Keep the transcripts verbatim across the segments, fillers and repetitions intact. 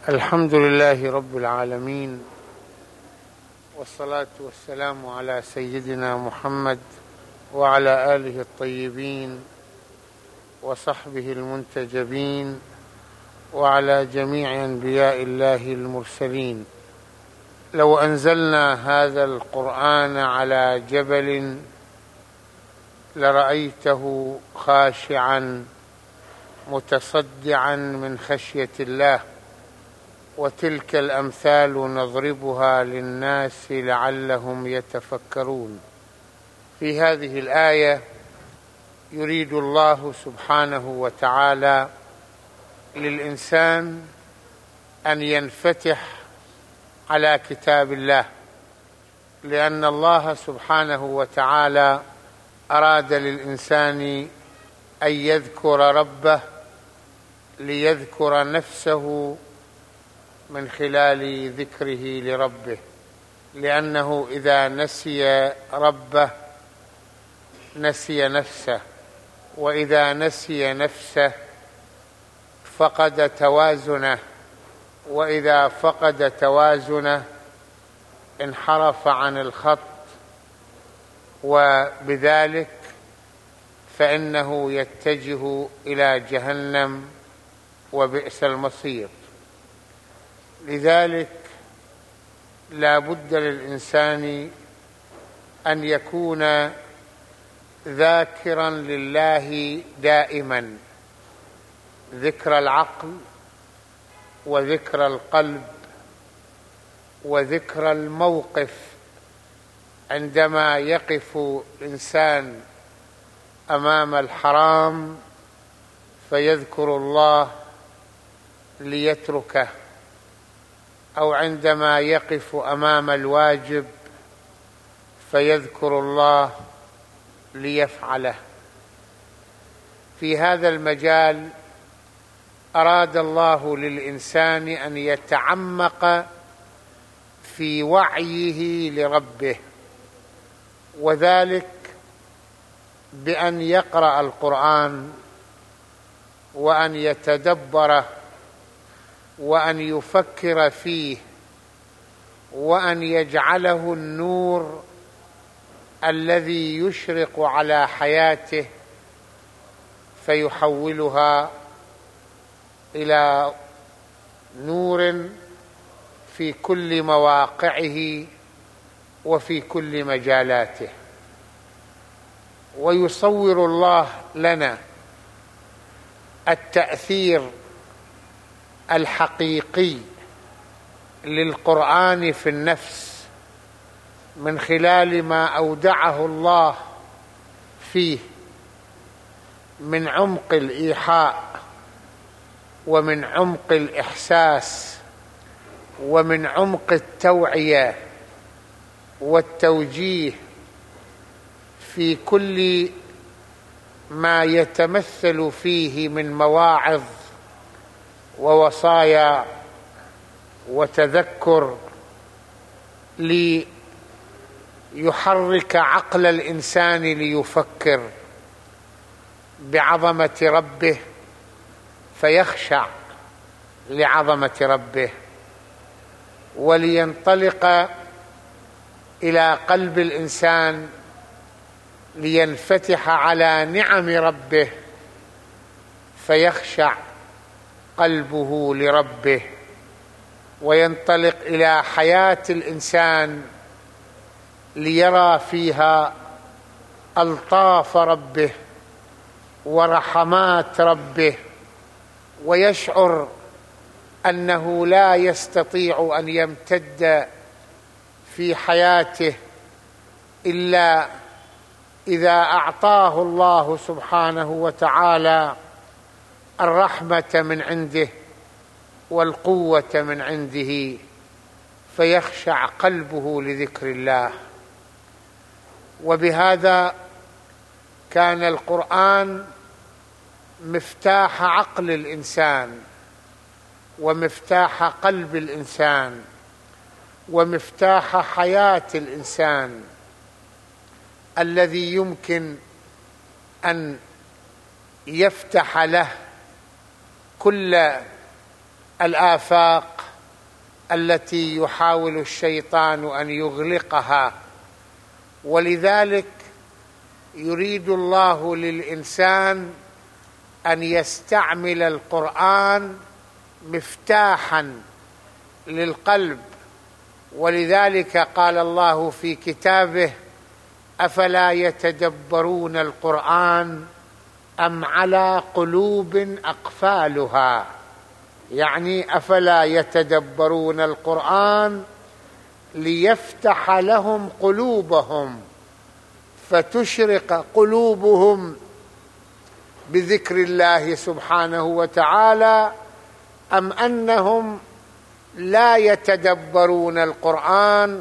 الحمد لله رب العالمين، والصلاة والسلام على سيدنا محمد وعلى آله الطيبين وصحبه المنتجبين وعلى جميع أنبياء الله المرسلين. لو أنزلنا هذا القرآن على جبل لرأيته خاشعا متصدعا من خشية الله، وتلك الأمثال نضربها للناس لعلهم يتفكرون. في هذه الآية يريد الله سبحانه وتعالى للإنسان أن ينفتح على كتاب الله، لأن الله سبحانه وتعالى أراد للإنسان أن يذكر ربه ليذكر نفسه من خلال ذكره لربه، لأنه إذا نسي ربه نسي نفسه، وإذا نسي نفسه فقد توازنه، وإذا فقد توازنه انحرف عن الخط، وبذلك فإنه يتجه إلى جهنم وبئس المصير. لذلك لا بد للإنسان أن يكون ذاكرا لله دائما، ذكر العقل وذكر القلب وذكر الموقف. عندما يقف الإنسان أمام الحرام فيذكر الله ليتركه، أو عندما يقف أمام الواجب فيذكر الله ليفعله. في هذا المجال أراد الله للإنسان أن يتعمق في وعيه لربه، وذلك بأن يقرأ القرآن وأن يتدبره وأن يفكر فيه، وأن يجعله النور الذي يشرق على حياته فيحولها إلى نور في كل مواقعه وفي كل مجالاته. ويصور الله لنا التأثير الحقيقي للقرآن في النفس من خلال ما أودعه الله فيه من عمق الإيحاء ومن عمق الإحساس ومن عمق التوعية والتوجيه في كل ما يتمثل فيه من مواعظ ووصايا وتذكر، ليحرك عقل الإنسان ليفكر بعظمة ربه فيخشع لعظمة ربه، ولينطلق إلى قلب الإنسان لينفتح على نعم ربه فيخشع قلبه لربه، وينطلق إلى حياة الإنسان ليرى فيها ألطاف ربه ورحمات ربه، ويشعر أنه لا يستطيع أن يمتد في حياته إلا إذا أعطاه الله سبحانه وتعالى الرحمة من عنده والقوة من عنده، فيخشع قلبه لذكر الله. وبهذا كان القرآن مفتاح عقل الإنسان ومفتاح قلب الإنسان ومفتاح حياة الإنسان، الذي يمكن أن يفتح له كل الآفاق التي يحاول الشيطان أن يغلقها. ولذلك يريد الله للإنسان أن يستعمل القرآن مفتاحا للقلب. ولذلك قال الله في كتابه: أفلا يتدبرون القرآن أم على قلوب أقفالها. يعني أفلا يتدبرون القرآن ليفتح لهم قلوبهم فتشرق قلوبهم بذكر الله سبحانه وتعالى، أم أنهم لا يتدبرون القرآن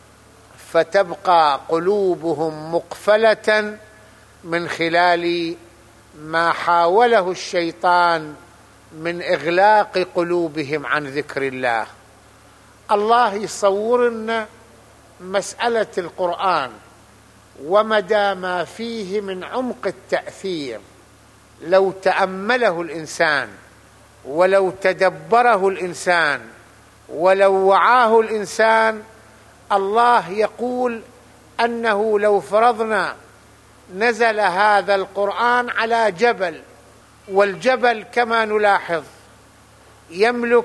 فتبقى قلوبهم مقفلة من خلال ما حاوله الشيطان من إغلاق قلوبهم عن ذكر الله. الله يصور لنا مسألة القرآن ومدى ما فيه من عمق التأثير لو تأمله الإنسان ولو تدبره الإنسان ولو وعاه الإنسان. الله يقول أنه لو فرضنا نزل هذا القرآن على جبل، والجبل كما نلاحظ يملك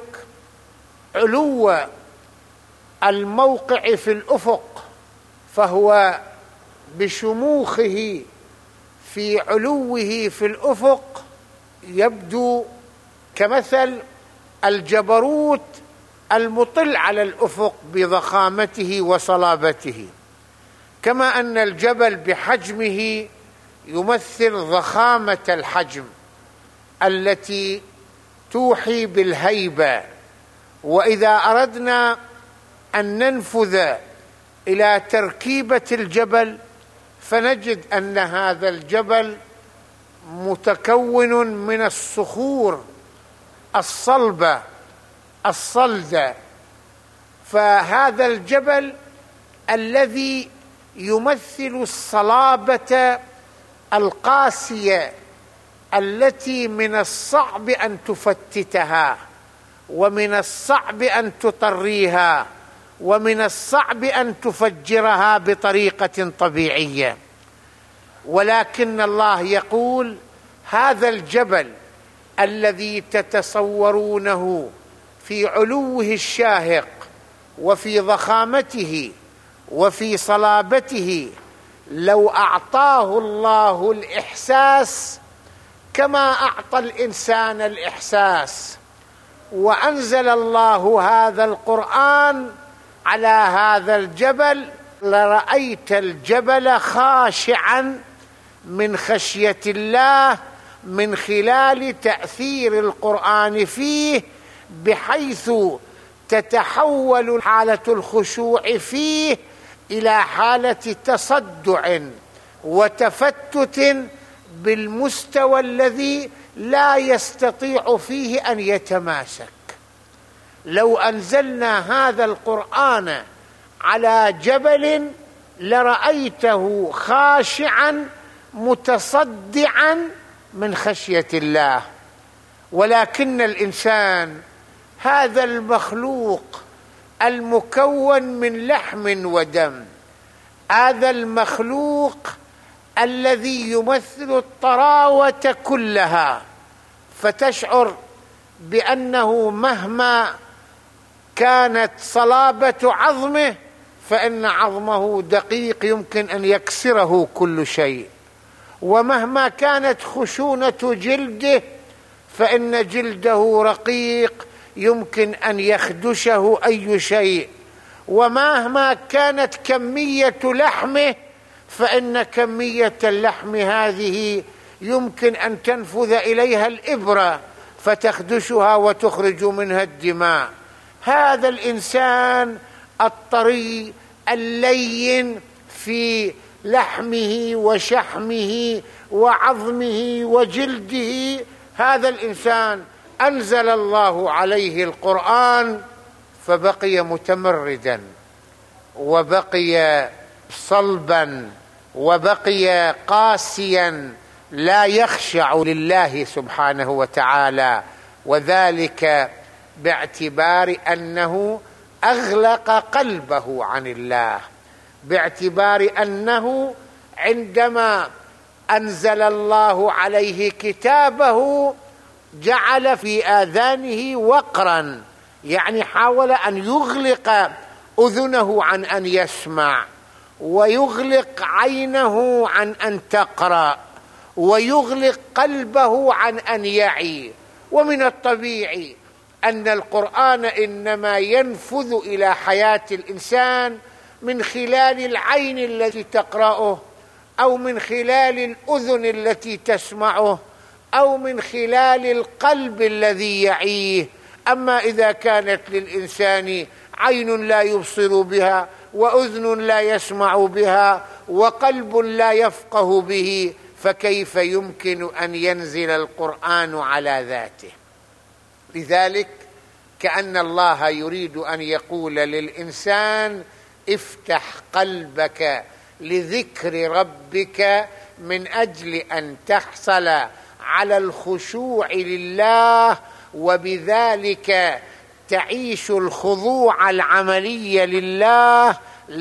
علو الموقع في الأفق، فهو بشموخه في علوه في الأفق يبدو كمثل الجبروت المطل على الأفق بضخامته وصلابته، كما أن الجبل بحجمه يمثل ضخامة الحجم التي توحي بالهيبة. وإذا أردنا أن ننفذ إلى تركيبة الجبل فنجد أن هذا الجبل متكون من الصخور الصلبة الصلدة. فهذا الجبل الذي يمثل الصلابة القاسية التي من الصعب أن تفتتها، ومن الصعب أن تطريها، ومن الصعب أن تفجرها بطريقة طبيعية. ولكن الله يقول: هذا الجبل الذي تتصورونه في علوه الشاهق وفي ضخامته وفي صلابته، لو أعطاه الله الإحساس كما أعطى الإنسان الإحساس، وأنزل الله هذا القرآن على هذا الجبل، لرأيت الجبل خاشعا من خشية الله من خلال تأثير القرآن فيه، بحيث تتحول حالة الخشوع فيه إلى حالة تصدع وتفتت بالمستوى الذي لا يستطيع فيه أن يتماسك. لو أنزلنا هذا القرآن على جبل لرأيته خاشعا متصدعا من خشية الله. ولكن الإنسان هذا المخلوق المكون من لحم ودم، هذا المخلوق الذي يمثل الطراوة كلها، فتشعر بأنه مهما كانت صلابة عظمه فإن عظمه دقيق يمكن أن يكسره كل شيء، ومهما كانت خشونة جلده فإن جلده رقيق يمكن أن يخدشه أي شيء، ومهما كانت كمية لحمه فإن كمية اللحم هذه يمكن أن تنفذ إليها الإبرة فتخدشها وتخرج منها الدماء. هذا الإنسان الطري اللين في لحمه وشحمه وعظمه وجلده، هذا الإنسان أنزل الله عليه القرآن فبقي متمردا وبقي صلبا وبقي قاسيا لا يخشع لله سبحانه وتعالى، وذلك باعتبار أنه أغلق قلبه عن الله، باعتبار أنه عندما أنزل الله عليه كتابه جعل في آذانه وقرا، يعني حاول أن يغلق أذنه عن أن يسمع، ويغلق عينه عن أن تقرأ، ويغلق قلبه عن أن يعي. ومن الطبيعي أن القرآن إنما ينفذ إلى حياة الإنسان من خلال العين التي تقرأه، أو من خلال الأذن التي تسمعه، أو من خلال القلب الذي يعيه. أما إذا كانت للإنسان عين لا يبصر بها، وأذن لا يسمع بها، وقلب لا يفقه به، فكيف يمكن أن ينزل القرآن على ذاته؟ لذلك كأن الله يريد أن يقول للإنسان: افتح قلبك لذكر ربك من أجل أن تحصل على الخشوع لله، وبذلك تعيش الخضوع العملي لله،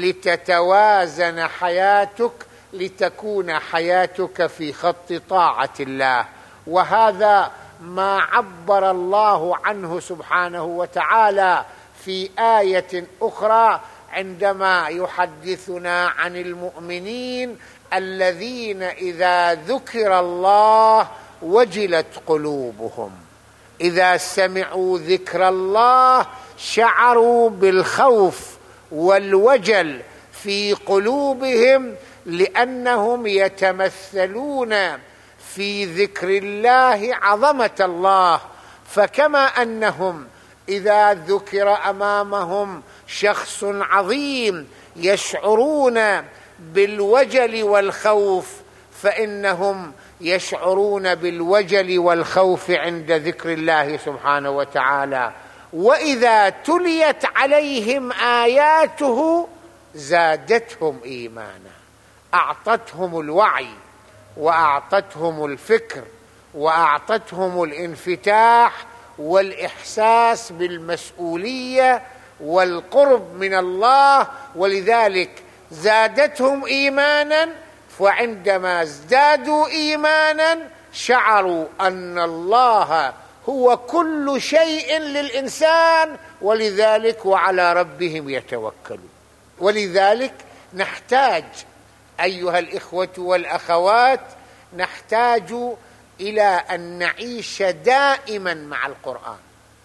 لتتوازن حياتك، لتكون حياتك في خط طاعة الله. وهذا ما عبر الله عنه سبحانه وتعالى في آية أخرى عندما يحدثنا عن المؤمنين الذين إذا ذكر الله وجلت قلوبهم، إذا سمعوا ذكر الله شعروا بالخوف والوجل في قلوبهم، لأنهم يتمثلون في ذكر الله عظمة الله. فكما أنهم إذا ذكر أمامهم شخص عظيم يشعرون بالوجل والخوف، فإنهم يشعرون بالوجل والخوف عند ذكر الله سبحانه وتعالى. وإذا تليت عليهم آياته زادتهم إيمانا، أعطتهم الوعي، وأعطتهم الفكر، وأعطتهم الانفتاح والإحساس بالمسؤولية والقرب من الله، ولذلك زادتهم إيمانا. وعندما ازدادوا إيمانا شعروا أن الله هو كل شيء للإنسان، ولذلك وعلى ربهم يتوكلون. ولذلك نحتاج أيها الإخوة والأخوات، نحتاج إلى أن نعيش دائما مع القرآن،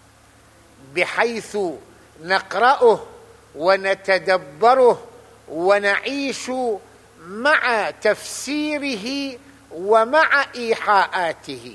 بحيث نقرأه ونتدبره ونعيش مع تفسيره ومع إيحاءاته.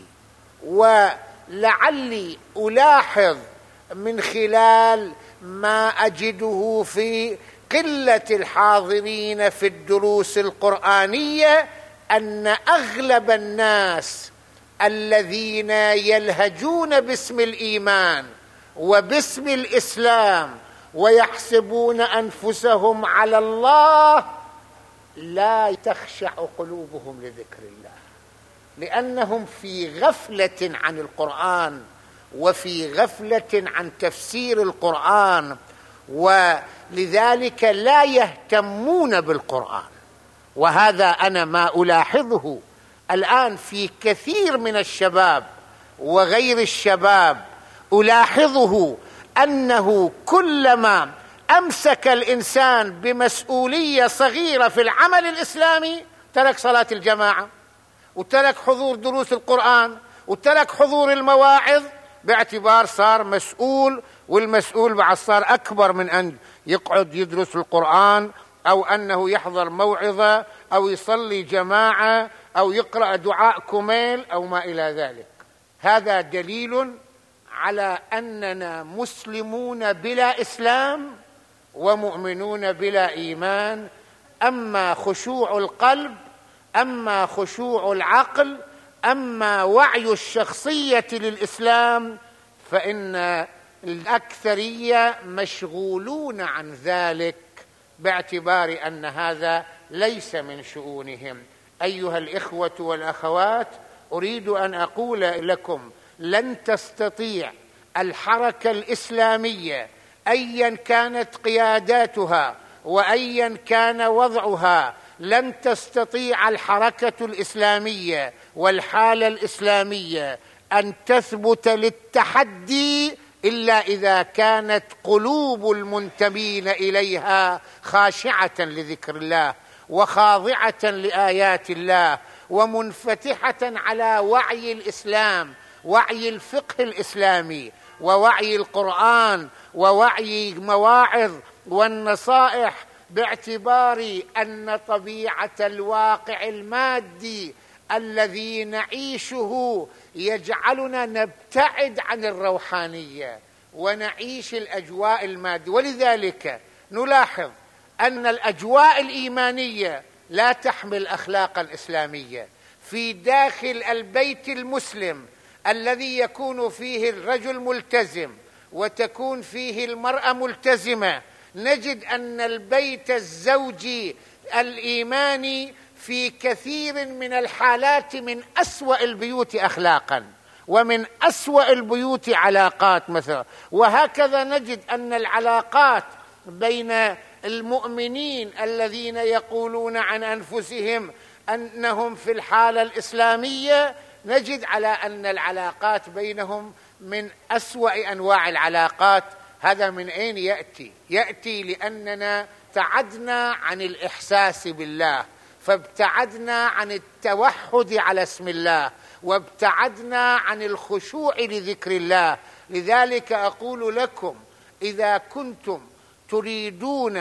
ولعلي ألاحظ من خلال ما أجده في قلة الحاضرين في الدروس القرآنية أن أغلب الناس الذين يلهجون باسم الإيمان وباسم الإسلام ويحسبون أنفسهم على الله لا تخشع قلوبهم لذكر الله، لأنهم في غفلة عن القرآن وفي غفلة عن تفسير القرآن، ولذلك لا يهتمون بالقرآن. وهذا أنا ما ألاحظه الآن في كثير من الشباب وغير الشباب، ألاحظه أنه كلما أمسك الإنسان بمسؤولية صغيرة في العمل الإسلامي ترك صلاة الجماعة، وترك حضور دروس القرآن، وترك حضور المواعظ، باعتبار صار مسؤول، والمسؤول بعد صار أكبر من أن يقعد يدرس القرآن، أو أنه يحضر موعظة، أو يصلي جماعة، أو يقرأ دعاء كميل أو ما إلى ذلك. هذا دليل على أننا مسلمون بلا إسلام ومؤمنون بلا إيمان. أما خشوع القلب، أما خشوع العقل، أما وعي الشخصية للإسلام، فإن الأكثرية مشغولون عن ذلك، باعتبار أن هذا ليس من شؤونهم. أيها الإخوة والأخوات، أريد أن أقول لكم: لن تستطيع الحركة الإسلامية أيا كانت قياداتها وأيا كان وضعها، لن تستطيع الحركة الإسلامية والحالة الإسلامية أن تثبت للتحدي إلا إذا كانت قلوب المنتمين إليها خاشعة لذكر الله وخاضعة لآيات الله ومنفتحة على وعي الإسلام، وعي الفقه الإسلامي ووعي القرآن ووعي المواعظ والنصائح، باعتبار أن طبيعة الواقع المادي الذي نعيشه يجعلنا نبتعد عن الروحانية ونعيش الأجواء المادية. ولذلك نلاحظ أن الأجواء الإيمانية لا تحمل أخلاقا إسلامية. في داخل البيت المسلم الذي يكون فيه الرجل ملتزم وتكون فيه المرأة ملتزمة، نجد أن البيت الزوجي الإيماني في كثير من الحالات من أسوأ البيوت أخلاقا ومن أسوأ البيوت علاقات مثلا. وهكذا نجد أن العلاقات بين المؤمنين الذين يقولون عن أنفسهم أنهم في الحالة الإسلامية، نجد على أن العلاقات بينهم من أسوأ أنواع العلاقات. هذا من أين يأتي؟ يأتي لأننا ابتعدنا عن الإحساس بالله، فابتعدنا عن التوحد على اسم الله، وابتعدنا عن الخشوع لذكر الله. لذلك أقول لكم إذا كنتم تريدون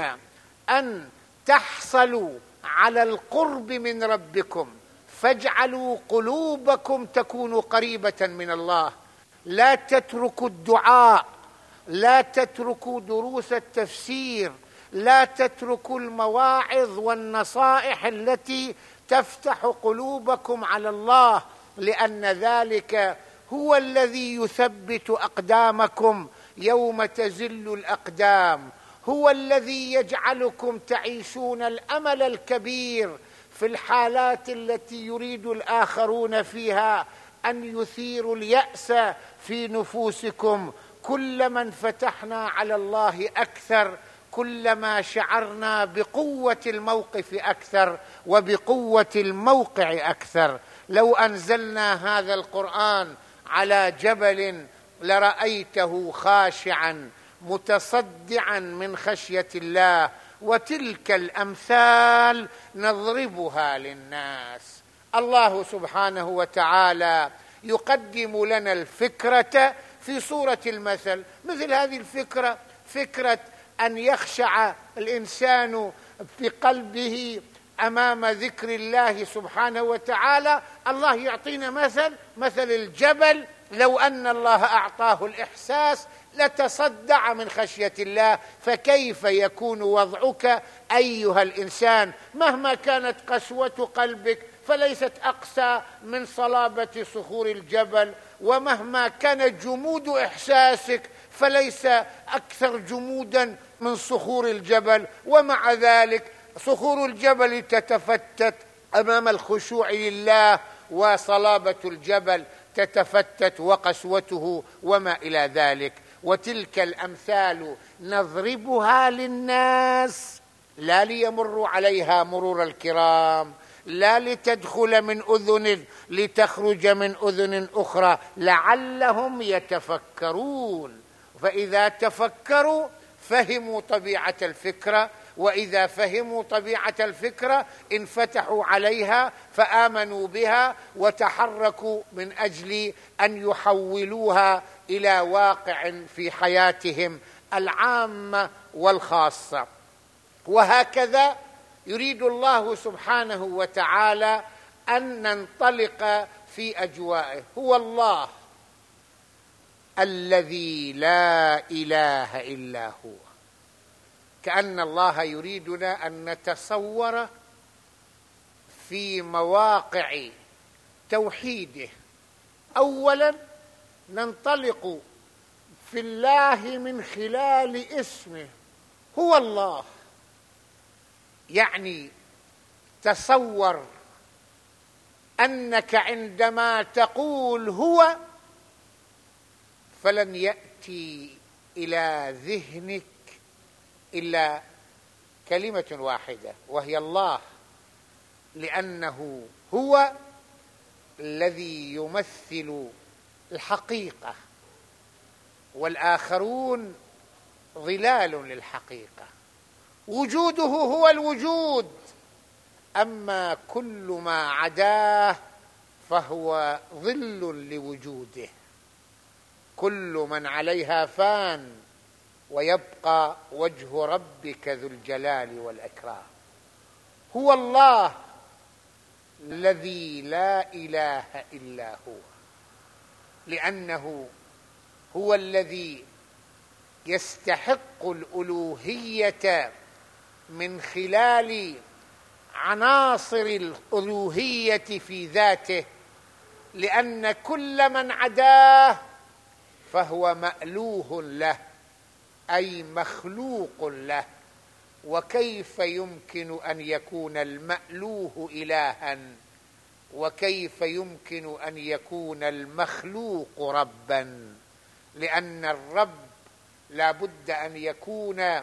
أن تحصلوا على القرب من ربكم فاجعلوا قلوبكم تكون قريبة من الله. لا تتركوا الدعاء، لا تتركوا دروس التفسير، لا تتركوا المواعظ والنصائح التي تفتح قلوبكم على الله، لأن ذلك هو الذي يثبت أقدامكم يوم تزل الأقدام، هو الذي يجعلكم تعيشون الأمل الكبير في الحالات التي يريد الآخرون فيها أن يثيروا اليأس في نفوسكم. كلما انفتحنا على الله أكثر كلما شعرنا بقوة الموقف أكثر وبقوة الموقع أكثر. لو أنزلنا هذا القرآن على جبل لرأيته خاشعا متصدعا من خشية الله. وتلك الأمثال نضربها للناس. الله سبحانه وتعالى يقدم لنا الفكرة في صورة المثل. مثل هذه الفكرة فكرة أن يخشع الإنسان بقلبه أمام ذكر الله سبحانه وتعالى. الله يعطينا مثل مثل الجبل، لو أن الله أعطاه الإحساس لتصدع من خشية الله. فكيف يكون وضعك أيها الإنسان مهما كانت قسوة قلبك فليست أقسى من صلابة صخور الجبل، ومهما كان جمود إحساسك فليس أكثر جمودا من صخور الجبل. ومع ذلك صخور الجبل تتفتت أمام الخشوع لله، وصلابة الجبل تتفتت وقسوته وما إلى ذلك. وتلك الأمثال نضربها للناس لا ليمروا عليها مرور الكرام، لا لتدخل من أذن لتخرج من أذن أخرى، لعلهم يتفكرون. فإذا تفكروا فهموا طبيعة الفكرة، وإذا فهموا طبيعة الفكرة انفتحوا عليها فآمنوا بها وتحركوا من أجل أن يحولوها إلى واقع في حياتهم العامة والخاصة. وهكذا يريد الله سبحانه وتعالى أن ننطلق في أجوائه. هو الله الذي لا إله إلا هو. كأن الله يريدنا أن نتصور في مواقع توحيده. أولا ننطلق في الله من خلال اسمه هو الله. يعني تصور أنك عندما تقول هو فلن يأتي إلى ذهنك إلا كلمة واحدة، وهي الله، لأنه هو الذي يمثل الحقيقة، والآخرون ظلال للحقيقة. وجوده هو الوجود، أما كل ما عداه فهو ظل لوجوده. كل من عليها فان، ويبقى وجه ربك ذو الجلال والإكرام. هو الله الذي لا إله إلا هو، لأنه هو الذي يستحق الألوهية من خلال عناصر الألوهية في ذاته، لأن كل من عداه فهو مألوه له، أي مخلوق له. وكيف يمكن أن يكون المألوه إلها؟ وكيف يمكن أن يكون المخلوق ربا؟ لأن الرب لا بد أن يكون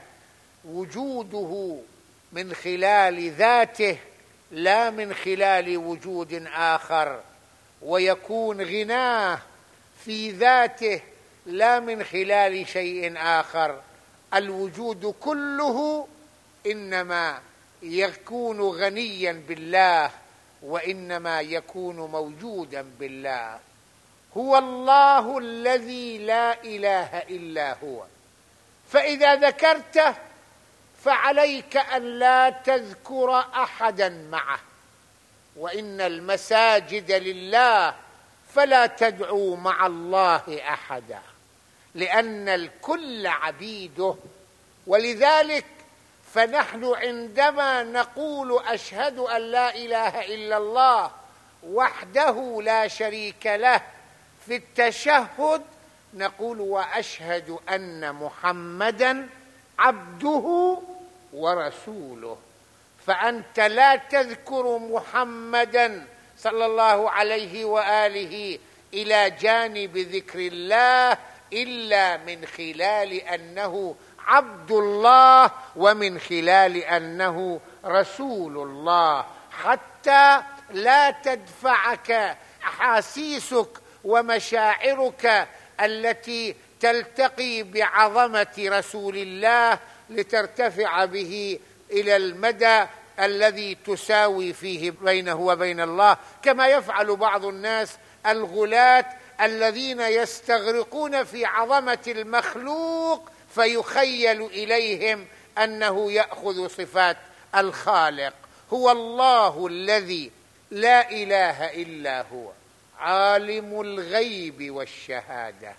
وجوده من خلال ذاته لا من خلال وجود آخر، ويكون غناه في ذاته لا من خلال شيء آخر. الوجود كله إنما يكون غنيا بالله، وإنما يكون موجودا بالله. هو الله الذي لا إله إلا هو. فإذا ذكرته فعليك أن لا تذكر أحدا معه، وإن المساجد لله فلا تدعوا مع الله أحدا، لأن الكل عبيده. ولذلك فنحن عندما نقول أشهد أن لا إله إلا الله وحده لا شريك له في التشهد، نقول وأشهد أن محمدًا عبده ورسوله. فأنت لا تذكر محمدًا صلى الله عليه وآله إلى جانب ذكر الله إلا من خلال أنه عبد الله، ومن خلال أنه رسول الله، حتى لا تدفعك أحاسيسك ومشاعرك التي تلتقي بعظمة رسول الله لترتفع به إلى المدى الذي تساوي فيه بينه وبين الله، كما يفعل بعض الناس الغلاة الذين يستغرقون في عظمة المخلوق فيخيل إليهم أنه يأخذ صفات الخالق. هو الله الذي لا إله إلا هو، عالم الغيب والشهادة،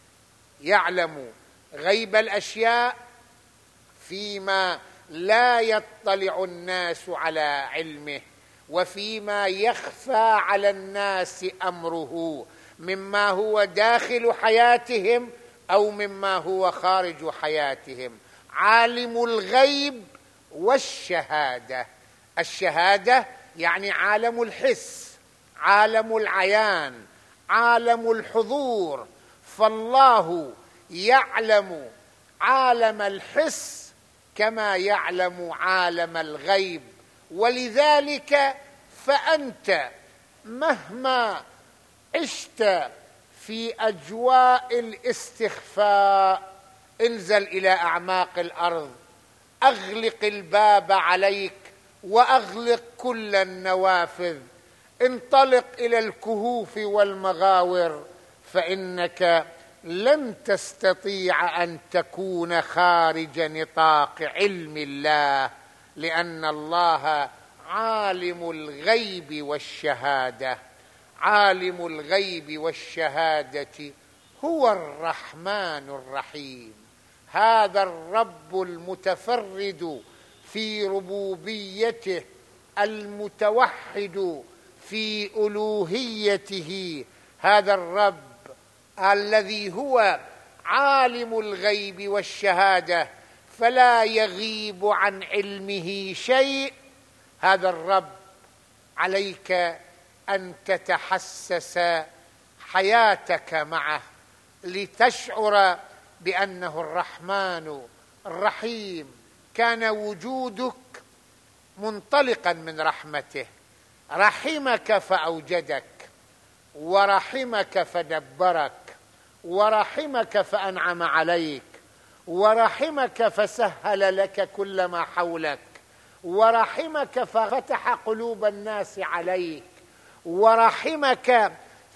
يعلم غيب الأشياء فيما لا يطلع الناس على علمه، وفيما يخفى على الناس أمره، مما هو داخل حياتهم أو مما هو خارج حياتهم. عالم الغيب والشهادة. الشهادة يعني عالم الحس، عالم العيان، عالم الحضور. فالله يعلم عالم الحس كما يعلم عالم الغيب. ولذلك فأنت مهما عشت في أجواء الاستخفاء، انزل إلى أعماق الأرض، أغلق الباب عليك وأغلق كل النوافذ، انطلق إلى الكهوف والمغاور، فإنك لن تستطيع أن تكون خارج نطاق علم الله، لأن الله عالم الغيب والشهادة. عالم الغيب والشهادة هو الرحمن الرحيم. هذا الرب المتفرد في ربوبيته، المتوحد في ألوهيته، هذا الرب الذي هو عالم الغيب والشهادة فلا يغيب عن علمه شيء. هذا الرب عليك أن تتحسس حياتك معه لتشعر بأنه الرحمن الرحيم، كان وجودك منطلقا من رحمته، رحمك فأوجدك، ورحمك فدبرك، ورحمك فأنعم عليك، ورحمك فسهل لك كل ما حولك، ورحمك ففتح قلوب الناس عليك، ورحمك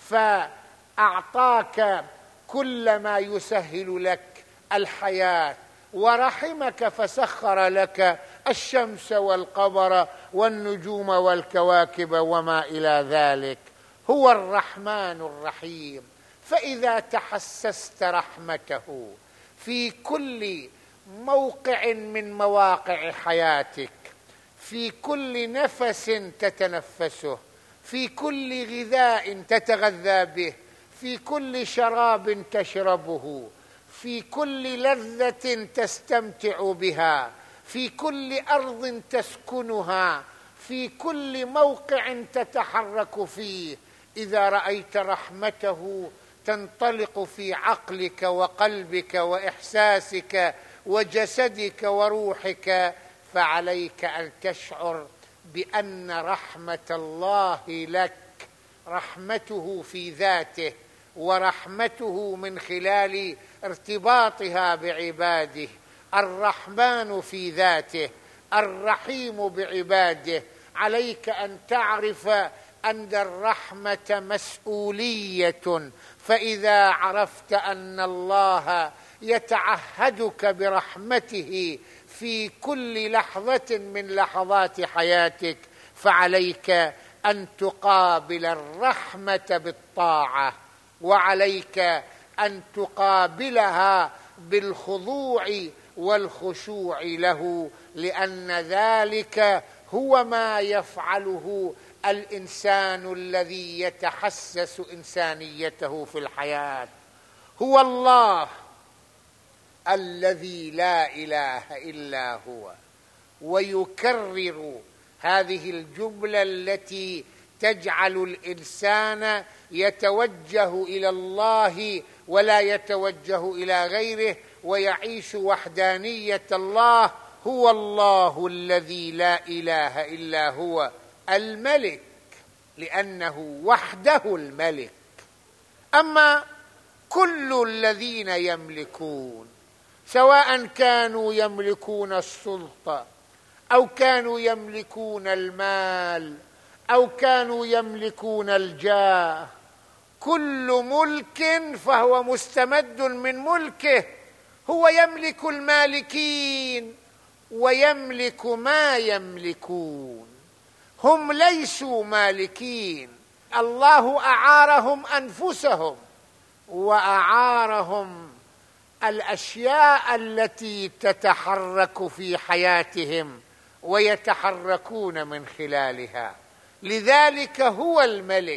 فأعطاك كل ما يسهل لك الحياة، ورحمك فسخر لك الشمس والقمر والنجوم والكواكب وما إلى ذلك. هو الرحمن الرحيم. فإذا تحسست رحمته في كل موقع من مواقع حياتك، في كل نفس تتنفسه، في كل غذاء تتغذى به، في كل شراب تشربه، في كل لذة تستمتع بها، في كل أرض تسكنها، في كل موقع تتحرك فيه، إذا رأيت رحمته تنطلق في عقلك وقلبك وإحساسك وجسدك وروحك، فعليك أن تشعر بأن رحمة الله لك رحمته في ذاته، ورحمته من خلال ارتباطها بعباده. الرحمن في ذاته، الرحيم بعباده. عليك أن تعرف أن الرحمة مسؤولية، فإذا عرفت أن الله يتعهدك برحمته في كل لحظة من لحظات حياتك، فعليك أن تقابل الرحمة بالطاعة، وعليك أن تقابلها بالخضوع والخشوع له، لأن ذلك هو ما يفعله الإنسان الذي يتحسس إنسانيته في الحياة. هو الله الذي لا إله إلا هو. ويكرر هذه الجملة التي تجعل الإنسان يتوجه إلى الله ولا يتوجه إلى غيره، ويعيش وحدانية الله. هو الله الذي لا إله إلا هو الملك، لأنه وحده الملك. أما كل الذين يملكون، سواء كانوا يملكون السلطة أو كانوا يملكون المال أو كانوا يملكون الجاه، كل ملك فهو مستمد من ملكه. هو يملك المالكين ويملك ما يملكون. هم ليسوا مالكين، الله أعارهم أنفسهم وأعارهم الأشياء التي تتحرك في حياتهم ويتحركون من خلالها. لذلك هو الملك،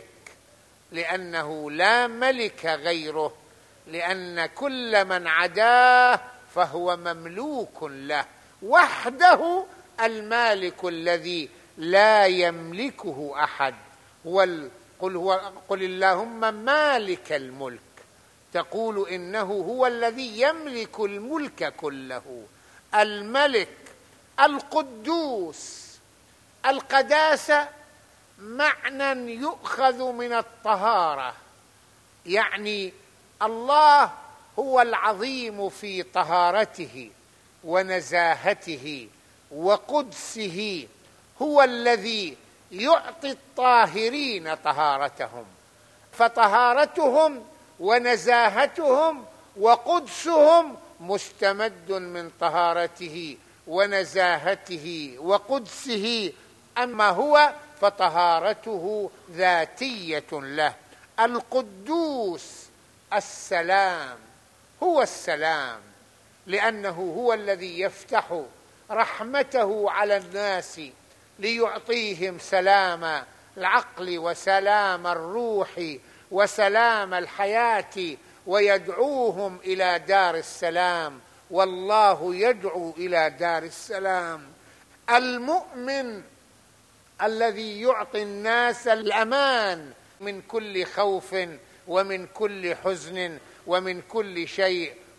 لأنه لا ملك غيره، لأن كل من عداه فهو مملوك له. وحده المالك الذي لا يملكه أحد. قل هو قل اللهم مالك الملك، تقول إنه هو الذي يملك الملك كله. الملك القدوس. القداسة معنى يؤخذ من الطهارة، يعني الله هو العظيم في طهارته ونزاهته وقدسه، هو الذي يعطي الطاهرين طهارتهم، فطهارتهم ونزاهتهم وقدسهم مستمد من طهارته ونزاهته وقدسه. أما هو فطهارته ذاتية له. القدوس السلام، هو السلام، لأنه هو الذي يفتح رحمته على الناس ليعطيهم سلام العقل وسلام الروح وسلام الحياة، ويدعوهم إلى دار السلام، والله يدعو إلى دار السلام. المؤمن الذي يعطي الناس الأمان من كل خوف ومن كل حزن ومن كل شيء،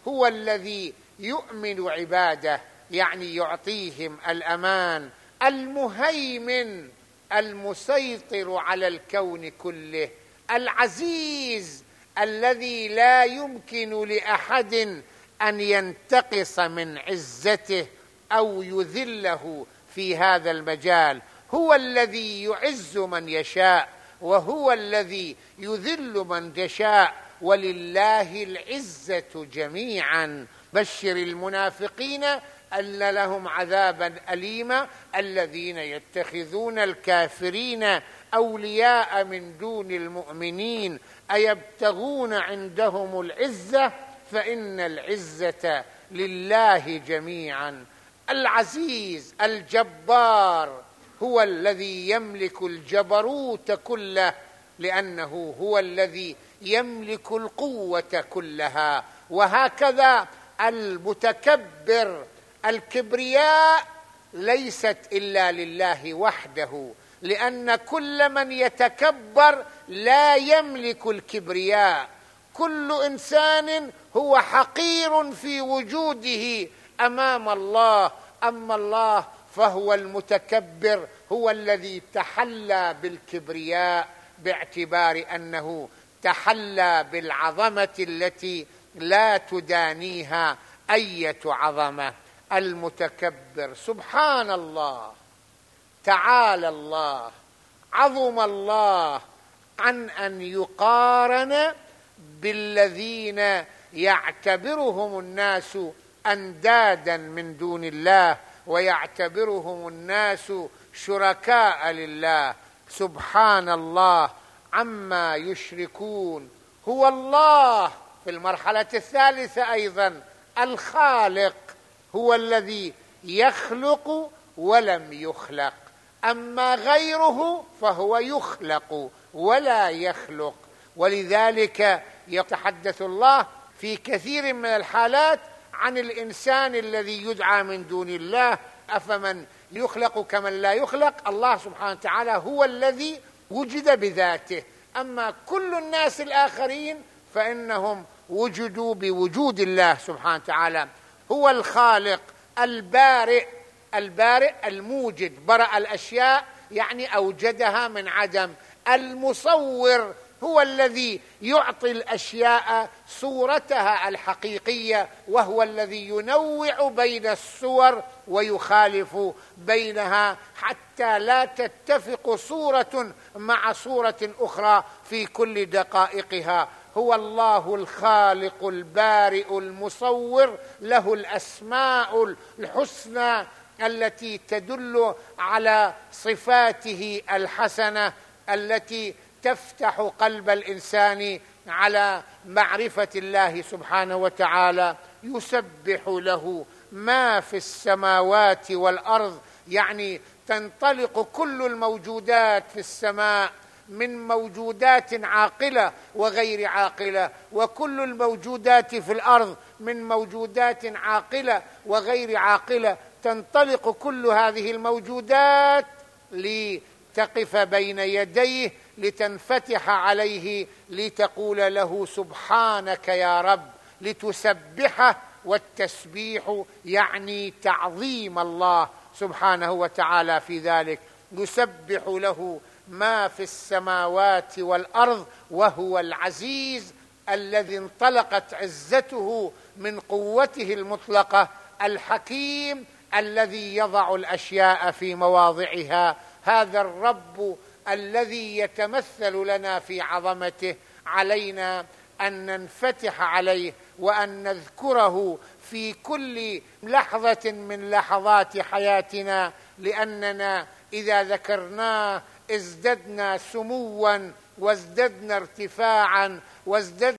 هو الذي يؤمن عباده، يعني يعطيهم الأمان، المهيمن المسيطر على الكون كله، العزيز الذي لا يمكن لأحد أن ينتقص من عزته أو يذله في هذا المجال، هو الذي يعز من يشاء وهو الذي يذل من يشاء، ولله العزة جميعا. بشر المنافقين أن لهم عذابا أليما الذين يتخذون الكافرين أولياء من دون المؤمنين أيبتغون عندهم العزة فإن العزة لله جميعا. العزيز الجبار هو الذي يملك الجبروت كله، لأنه هو الذي يملك القوة كلها. وهكذا المتكبر، الكبرياء ليست إلا لله وحده، لأن كل من يتكبر لا يملك الكبرياء. كل إنسان هو حقير في وجوده أمام الله، أما الله فهو المتكبر، هو الذي تحلى بالكبرياء باعتبار أنه تحلى بالعظمة التي لا تدانيها أية عظمة. المتكبر سبحان الله، تعالى الله، عظم الله عن أن يقارن بالذين يعتبرهم الناس أندادا من دون الله ويعتبرهم الناس شركاء لله. سبحان الله عما يشركون. هو الله في المرحلة الثالثة أيضا الخالق، هو الذي يخلق ولم يخلق، أما غيره فهو يخلق ولا يخلق. ولذلك يتحدث الله في كثير من الحالات عن الإنسان الذي يدعى من دون الله، أفمن يخلق كمن لا يخلق. الله سبحانه وتعالى هو الذي وجد بذاته، أما كل الناس الآخرين فإنهم وجدوا بوجود الله سبحانه وتعالى. هو الخالق البارئ، البارئ الموجد، برأ الأشياء يعني أوجدها من عدم. المصور هو الذي يعطي الأشياء صورتها الحقيقية، وهو الذي ينوع بين الصور ويخالف بينها حتى لا تتفق صورة مع صورة أخرى في كل دقائقها. هو الله الخالق البارئ المصور، له الأسماء الحسنى التي تدل على صفاته الحسنة التي تفتح قلب الإنسان على معرفة الله سبحانه وتعالى. يسبح له ما في السماوات والأرض، يعني تنطلق كل الموجودات في السماء من موجودات عاقلة وغير عاقلة، وكل الموجودات في الأرض من موجودات عاقلة وغير عاقلة. تنطلق كل هذه الموجودات لتقف بين يديه، لتنفتح عليه، لتقول له سبحانك يا رب، لتسبحه. والتسبيح يعني تعظيم الله سبحانه وتعالى في ذلك. يسبح له ما في السماوات والأرض وهو العزيز الذي انطلقت عزته من قوته المطلقة، الحكيم الذي يضع الأشياء في مواضعها. هذا الرب الذي يتمثل لنا في عظمته، علينا أن ننفتح عليه وأن نذكره في كل لحظة من لحظات حياتنا، لأننا إذا ذكرناه ازددنا سموا وازددنا ارتفاعا وازددنا